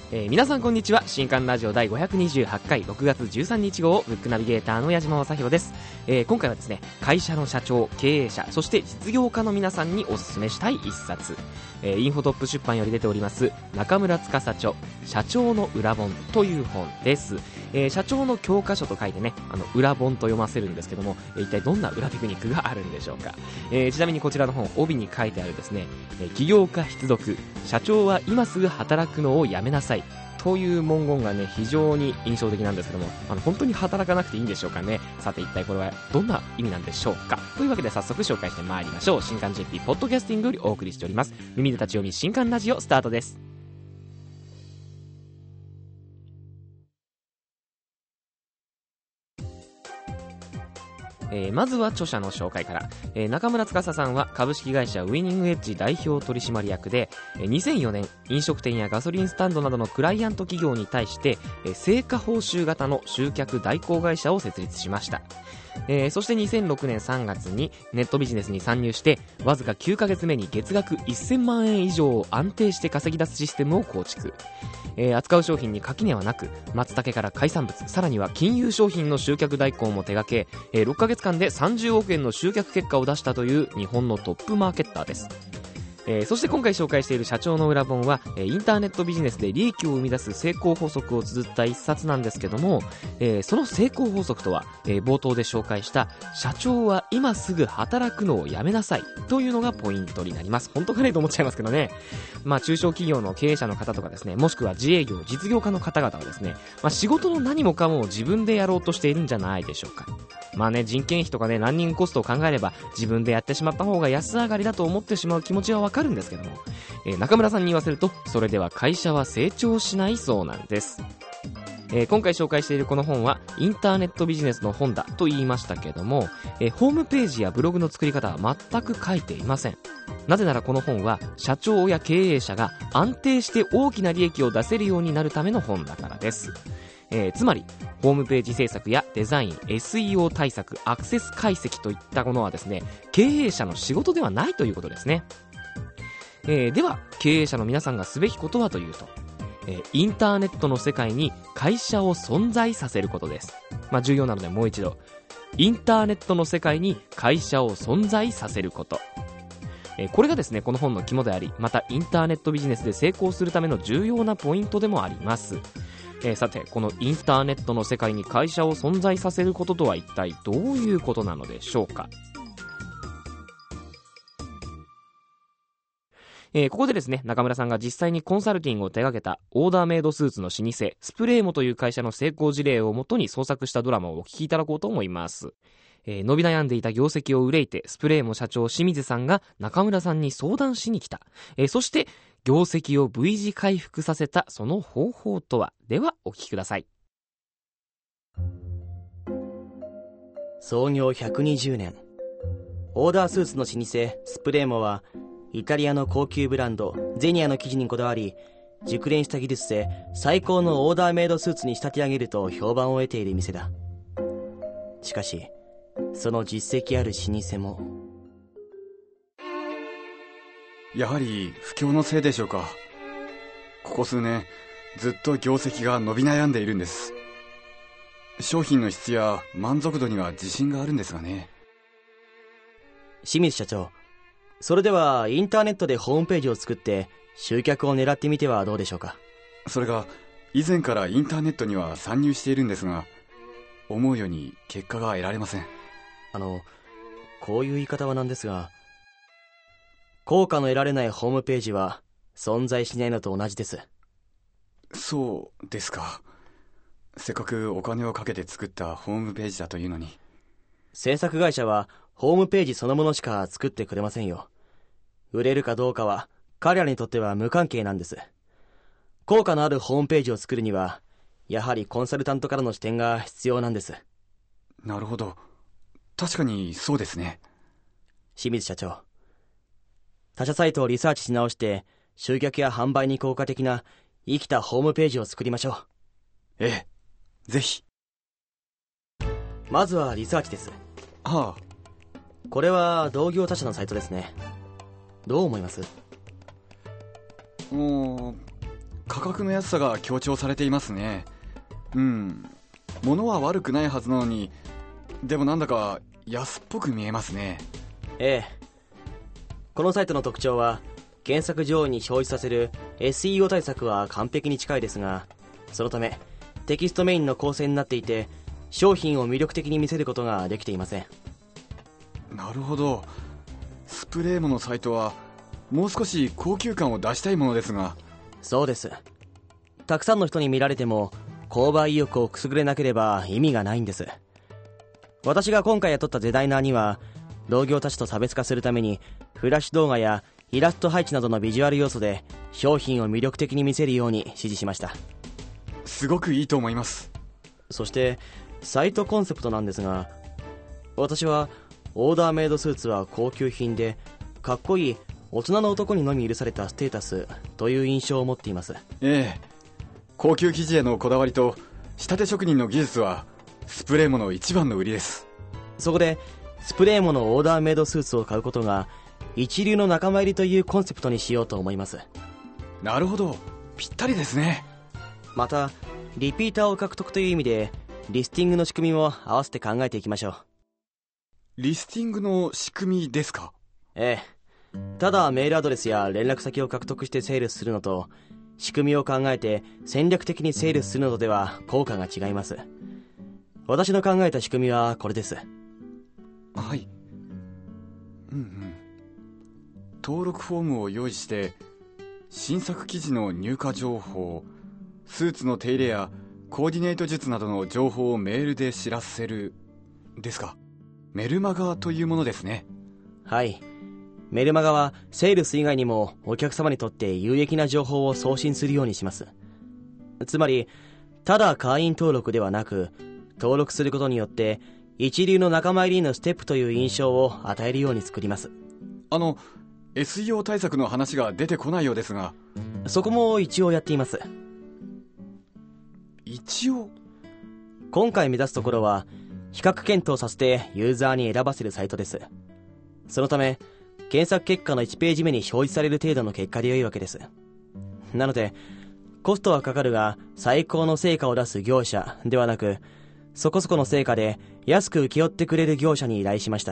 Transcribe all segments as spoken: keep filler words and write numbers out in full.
えー、皆さんこんにちは。新刊ラジオだいごひゃくにじゅうはちかいろくがつじゅうさんにち号ブックナビゲーターの矢島正宏です。えー、今回はですね、会社の社長、経営者、そして実業家の皆さんにお勧めしたい一冊、えー、インフォトップ出版より出ております中村司著社長の裏本という本です。えー、社長の教科書と書いてね、あの裏本と読ませるんですけども、えー、一体どんな裏テクニックがあるんでしょうか。えー、ちなみにこちらの本、帯に書いてあるですね、えー、起業家必読、社長は今すぐ働くのをやめなさいという文言がね、非常に印象的なんですけども、あの本当に働かなくていいんでしょうかね。さて一体これはどんな意味なんでしょうか。というわけで早速紹介してまいりましょう。新刊 ジェーピー ポッドキャスティングよりお送りしております耳で立ち読み新刊ラジオスタートです。えー、まずは著者の紹介から。えー、中村司さんは株式会社ウィニングエッジ代表取締役で、えー、にせんよねん飲食店やガソリンスタンドなどのクライアント企業に対して、えー、成果報酬型の集客代行会社を設立しました。えー、そしてにせんろくねんさんがつにネットビジネスに参入して、わずかきゅうかげつめに月額せんまんえん以上を安定して稼ぎ出すシステムを構築。えー、扱う商品に垣根はなく、松茸から海産物、さらには金融商品の集客代行も手掛け、えー、ろっかげつかんでさんじゅうおくえんの集客結果を出したという日本のトップマーケッターです。えー、そして今回紹介している社長の裏本は、えー、インターネットビジネスで利益を生み出す成功法則を綴った一冊なんですけども、えー、その成功法則とは、えー、冒頭で紹介した社長は今すぐ働くのをやめなさいというのがポイントになります。本当かねと思っちゃいますけどね。まあ中小企業の経営者の方とかですね、もしくは自営業実業家の方々はですね、まあ、仕事の何もかも自分でやろうとしているんじゃないでしょうか。まあね、人件費とかね、ランニングコストを考えれば自分でやってしまった方が安上がりだと思ってしまう気持ちはわかるんですけども、えー、中村さんに言わせるとそれでは会社は成長しないそうなんです。えー、今回紹介しているこの本はインターネットビジネスの本だと言いましたけども、えー、ホームページやブログの作り方は全く書いていません。なぜならこの本は社長や経営者が安定して大きな利益を出せるようになるための本だからです。えー、つまりホームページ制作やデザイン、 エスイーオー 対策、アクセス解析といったものはですね、経営者の仕事ではないということですね。えー、では経営者の皆さんがすべきことはというと、えー、インターネットの世界に会社を存在させることです。まあ重要なのでもう一度、インターネットの世界に会社を存在させること、えー、これがですねこの本の肝であり、またインターネットビジネスで成功するための重要なポイントでもあります。えー、さてこのインターネットの世界に会社を存在させることとは一体どういうことなのでしょうか。えー、ここでですね、中村さんが実際にコンサルティングを手掛けたオーダーメイドスーツの老舗スプレーモという会社の成功事例をもとに創作したドラマをお聞きいただこうと思います。えー、伸び悩んでいた業績を憂いてスプレーモ社長清水さんが中村さんに相談しに来た。えー、そして業績を V 字回復させたその方法とは。ではお聞きください。 創業ひゃくにじゅうねん、オーダースーツの老舗スプレーモはイタリアの高級ブランドゼニアの生地にこだわり、熟練した技術で最高のオーダーメイドスーツに仕立て上げると評判を得ている店だ。しかしその実績ある老舗も、 やはり不況のせいでしょうか。ここ数年ずっと業績が伸び悩んでいるんです。商品の質や満足度には自信があるんですがね。 清水社長、それではインターネットでホームページを作って集客を狙ってみてはどうでしょうか。 それが以前からインターネットには参入しているんですが、思うように結果が得られません。 あのこういう言い方はなんですが、効果の得られないホームページは存在しないのと同じです。 そうですか。せっかくお金をかけて作ったホームページだというのに。 制作会社はホームページそのものしか作ってくれませんよ。売れるかどうかは彼らにとっては無関係なんです。効果のあるホームページを作るにはやはりコンサルタントからの視点が必要なんです。 なるほど、確かにそうですね。 清水社長、他社サイトをリサーチし直して集客や販売に効果的な生きたホームページを作りましょう。 ええ、ぜひ。 まずはリサーチです。 はあ。 これは同業他社のサイトですね。どう思います？ もう価格の安さが強調されていますね。うん、物は悪くないはずなのに、でもなんだか安っぽく見えますね。 ええ、このサイトの特徴は検索上位に表示させる エスイーオー 対策は完璧に近いですが、そのためテキストメインの構成になっていて、商品を魅力的に見せることができていません。 なるほど。スプレーモのサイトはもう少し高級感を出したいものですが。 そうです。たくさんの人に見られても購買意欲をくすぐれなければ意味がないんです。私が今回雇ったデザイナーには、同業たちと差別化するためにフラッシュ動画やイラスト配置などのビジュアル要素で商品を魅力的に見せるように指示しました。 すごくいいと思います。 そしてサイトコンセプトなんですが、私はオーダーメイドスーツは高級品でかっこいい大人の男にのみ許されたステータスという印象を持っています。 ええ、高級生地へのこだわりと仕立て職人の技術はスプレーモの一番の売りです。 そこでスプレーモのオーダーメイドスーツを買うことが一流の仲間入りというコンセプトにしようと思います。 なるほど、ぴったりですね。 またリピーターを獲得という意味でリスティングの仕組みも合わせて考えていきましょう。 リスティングの仕組みですか？ ええ、ただメールアドレスや連絡先を獲得してセールスするのと、仕組みを考えて戦略的にセールスするのとでは効果が違います。私の考えた仕組みはこれです。 はい。うんうん。登録フォームを用意して、新作記事の入荷情報、スーツの手入れやコーディネート術などの情報をメールで知らせるですか？メルマガというものですね。 はい。メルマガはセールス以外にもお客様にとって有益な情報を送信するようにします。つまりただ会員登録ではなく、登録することによって一流の仲間入りのステップという印象を与えるように作ります。 あの エスイーオー 対策の話が出てこないようですが。 そこも一応やっています。 一応？ 今回目指すところは比較検討させてユーザーに選ばせるサイトです。そのため検索結果のいちページ目に表示される程度の結果で良いわけです。なのでコストはかかるが最高の成果を出す業者ではなく、そこそこの成果で安く請け負ってくれる業者に依頼しました。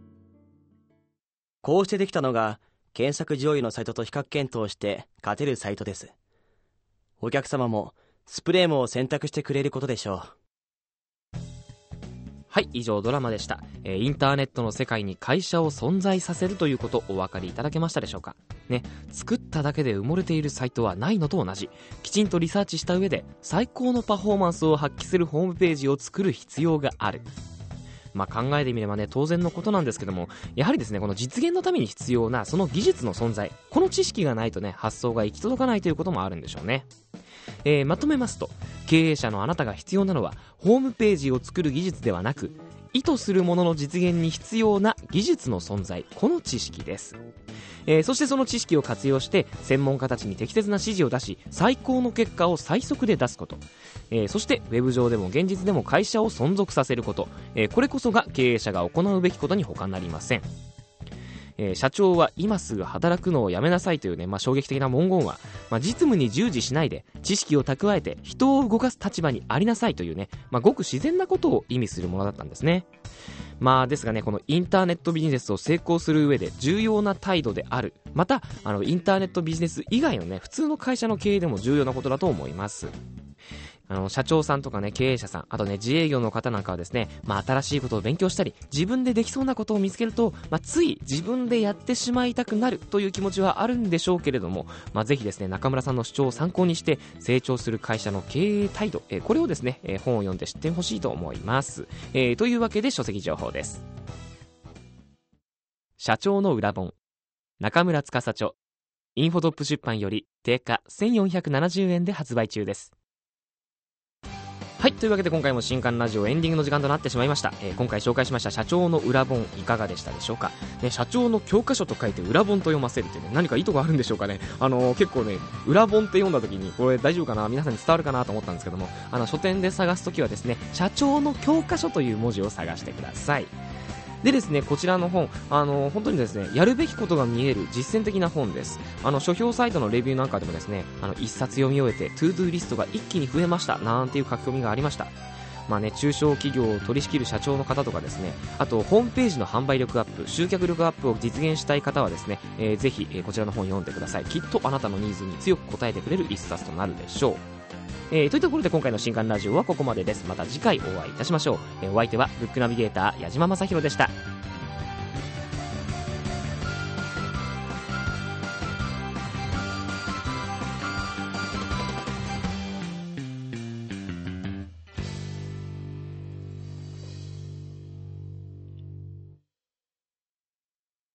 こうしてできたのが検索上位のサイトと比較検討して勝てるサイトです。お客様もスプレーモを選択してくれることでしょう。 はい、以上ドラマでした。えー、インターネットの世界に会社を存在させるということお分かりいただけましたでしょうかね。作っただけで埋もれているサイトはないのと同じ。きちんとリサーチした上で最高のパフォーマンスを発揮するホームページを作る必要がある。まあ、考えてみればね、当然のことなんですけども、やはりですね、この実現のために必要なその技術の存在、この知識がないとね、発想が行き届かないということもあるんでしょうね。えー、まとめますと、経営者のあなたが必要なのはホームページを作る技術ではなく、意図するものの実現に必要な技術の存在、この知識です。えー、そしてその知識を活用して専門家たちに適切な指示を出し、最高の結果を最速で出すこと、えー、そしてウェブ上でも現実でも会社を存続させること、えー、これこそが経営者が行うべきことに他なりません。えー、社長は今すぐ働くのをやめなさいというね、まあ、衝撃的な文言は、まあ、実務に従事しないで知識を蓄えて人を動かす立場にありなさいというね、まあ、ごく自然なことを意味するものだったんですね。まあですがね、このインターネットビジネスを成功する上で重要な態度である、またあのインターネットビジネス以外のね、普通の会社の経営でも重要なことだと思います。あの社長さんとかね、経営者さん、あとね、自営業の方なんかはですね、まあ、新しいことを勉強したり自分でできそうなことを見つけると、まあ、つい自分でやってしまいたくなるという気持ちはあるんでしょうけれども、まあ、ぜひですね、中村さんの主張を参考にして成長する会社の経営態度、えー、これをですね、えー、本を読んで知ってほしいと思います。えー、というわけで書籍情報です。社長の裏本、中村司著、インフォトップ出版より定価せんよんひゃくななじゅうえんで発売中です。はい、というわけで今回も新刊ラジオエンディングの時間となってしまいました。えー、今回紹介しました社長の裏本、いかがでしたでしょうか、ね、社長の教科書と書いて裏本と読ませるって、ね、何か意図があるんでしょうかね。あのー、結構ね、裏本って読んだ時にこれ大丈夫かな、皆さんに伝わるかなと思ったんですけども、あの書店で探すときはですね、社長の教科書という文字を探してください。 でですね、こちらの本、あの本当にですね、やるべきことが見える実践的な本です。あの書評サイトのレビューなんかでもですね、あの一冊読み終えてトゥードゥーリストが一気に増えましたなんていう書き込みがありました。まあね、中小企業を取り仕切る社長の方とかですね、あとホームページの販売力アップ、集客力アップを実現したい方はですね、えー、ぜひ、えー、こちらの本を読んでください。きっとあなたのニーズに強く応えてくれる一冊となるでしょう。えー、というところで今回の新刊ラジオはここまでです。また次回お会いいたしましょう。えー、お相手はブックナビゲーター矢島正宏でした。